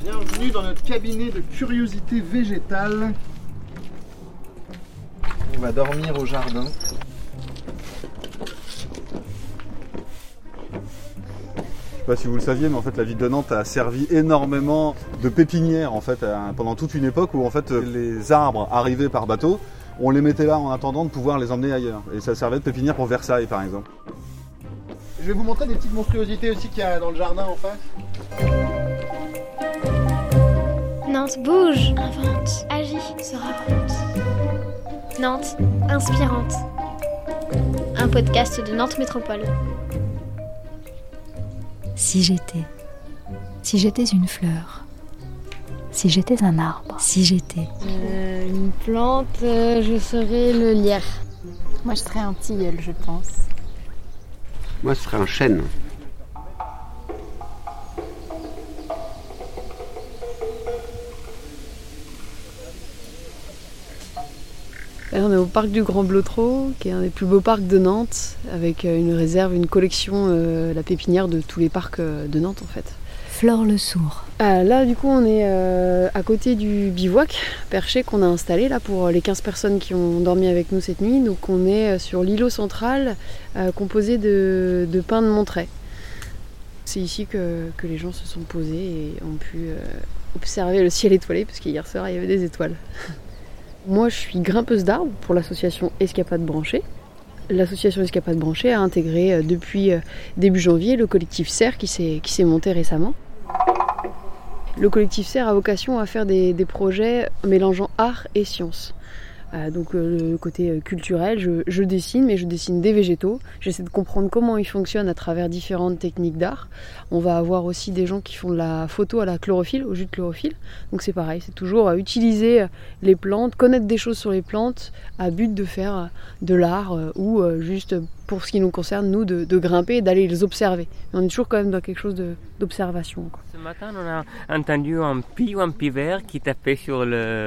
Bienvenue dans notre cabinet de curiosité végétale. On va dormir au jardin. Je sais pas si vous le saviez, mais en fait la ville de Nantes a servi énormément de pépinière en fait pendant toute une époque où en fait les arbres arrivaient par bateau, on les mettait là en attendant de pouvoir les emmener ailleurs. Et ça servait de pépinière pour Versailles par exemple. Je vais vous montrer des petites monstruosités aussi qu'il y a dans le jardin en face. Nantes bouge, invente, agit, se raconte. Nantes inspirante. Un podcast de Nantes Métropole. Si j'étais une fleur, si j'étais un arbre, si j'étais... Une plante, je serais le lierre. Moi je serais un tilleul, je pense. Moi ce serait un chêne. On est au parc du Grand Blotreau, qui est un des plus beaux parcs de Nantes, avec une réserve, une collection, la pépinière de tous les parcs de Nantes en fait. Flore le Sourd. Là du coup on est à côté du bivouac perché qu'on a installé là pour les 15 personnes qui ont dormi avec nous cette nuit. Donc on est sur l'îlot central composé de pins de Montreuil. C'est ici que les gens se sont posés et ont pu observer le ciel étoilé, parce qu'hier soir il y avait des étoiles. Moi, je suis grimpeuse d'arbres pour l'association Escapades Branchées. L'association Escapades Branchées a intégré depuis début janvier le collectif Serre qui s'est monté récemment. Le collectif Serre a vocation à faire des projets mélangeant art et science. Donc le côté culturel, je dessine, mais je dessine des végétaux. J'essaie de comprendre comment ils fonctionnent à travers différentes techniques d'art. On va avoir aussi des gens qui font de la photo à la chlorophylle, au jus de chlorophylle. Donc c'est pareil, c'est toujours utiliser les plantes, connaître des choses sur les plantes, à but de faire de l'art ou juste pour ce qui nous concerne, nous, de grimper et d'aller les observer. Mais on est toujours quand même dans quelque chose d'observation, quoi. Ce matin, on a entendu un pied ou un pivert qui tapait sur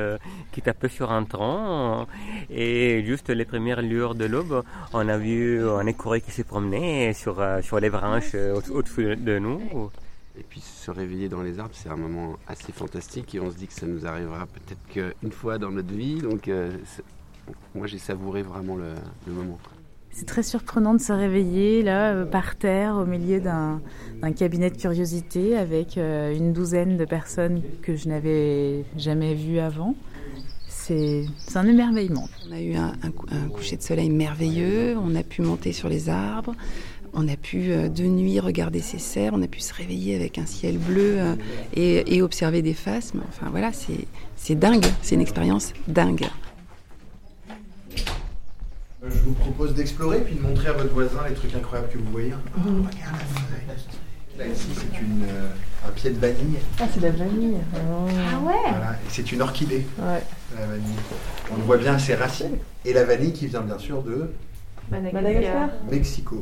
un tronc. Et juste les premières lueurs de l'aube, on a vu un écureuil qui se promenait sur les branches au-dessus de nous. Et puis se réveiller dans les arbres, c'est un moment assez fantastique et on se dit que ça nous arrivera peut-être qu'une fois dans notre vie. Donc moi j'ai savouré vraiment le moment. C'est très surprenant de se réveiller là, par terre, au milieu d'un cabinet de curiosité avec une douzaine de personnes que je n'avais jamais vues avant. C'est un émerveillement. On a eu un coucher de soleil merveilleux, on a pu monter sur les arbres, on a pu de nuit regarder ces cerfs, on a pu se réveiller avec un ciel bleu et observer des phasmes. Enfin voilà, c'est dingue, c'est une expérience dingue. Je vous propose d'explorer puis de montrer à votre voisin les trucs incroyables que vous voyez. Oh, regarde la feuille. Là ici c'est un pied de vanille. Ah, c'est de la vanille. Ah ouais. Voilà, et c'est une orchidée. Ouais. La vanille. On voit bien ses racines. Et la vanille qui vient bien sûr de Madagascar. Mexico.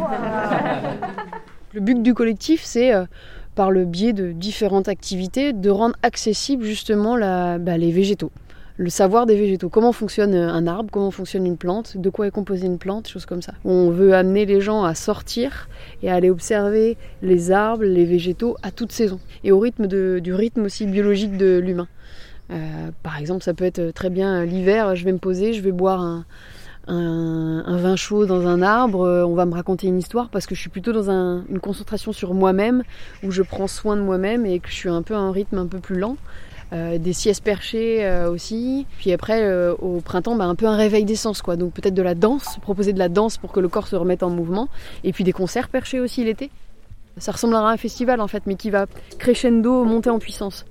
Le but du collectif, c'est par le biais de différentes activités de rendre accessible justement les végétaux. Le savoir des végétaux, comment fonctionne un arbre, comment fonctionne une plante, de quoi est composée une plante, choses comme ça. On veut amener les gens à sortir et à aller observer les arbres, les végétaux à toute saison et au rythme du rythme aussi biologique de l'humain. Par exemple, ça peut être très bien l'hiver, je vais me poser, je vais boire un vin chaud dans un arbre, on va me raconter une histoire parce que je suis plutôt dans une concentration sur moi-même, où je prends soin de moi-même et que je suis un peu à un rythme un peu plus lent. Des siestes perchées aussi. Puis après, au printemps, un peu un réveil des sens, quoi. Donc peut-être de la danse, proposer de la danse pour que le corps se remette en mouvement. Et puis des concerts perchés aussi l'été. Ça ressemblera à un festival en fait, mais qui va crescendo, monter en puissance.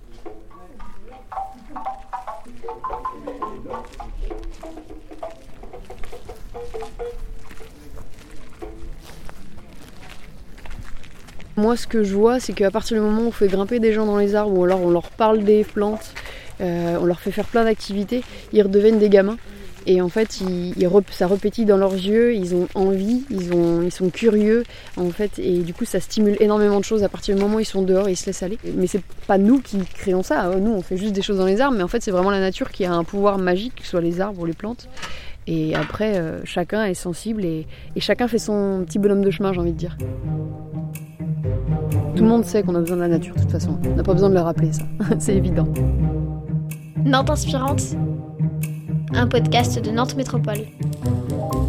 Moi, ce que je vois, c'est qu'à partir du moment où on fait grimper des gens dans les arbres, ou alors on leur parle des plantes, on leur fait faire plein d'activités, ils redeviennent des gamins. Et en fait, ça repétit dans leurs yeux, ils ont envie, ils sont curieux, en fait, et du coup, ça stimule énormément de choses à partir du moment où ils sont dehors et ils se laissent aller. Mais c'est pas nous qui créons ça, nous, on fait juste des choses dans les arbres, mais en fait, c'est vraiment la nature qui a un pouvoir magique, que ce soit les arbres ou les plantes. Et après, chacun est sensible et chacun fait son petit bonhomme de chemin, j'ai envie de dire. Tout le monde sait qu'on a besoin de la nature de toute façon. On n'a pas besoin de le rappeler ça, c'est évident. Nantes Inspirante, un podcast de Nantes Métropole.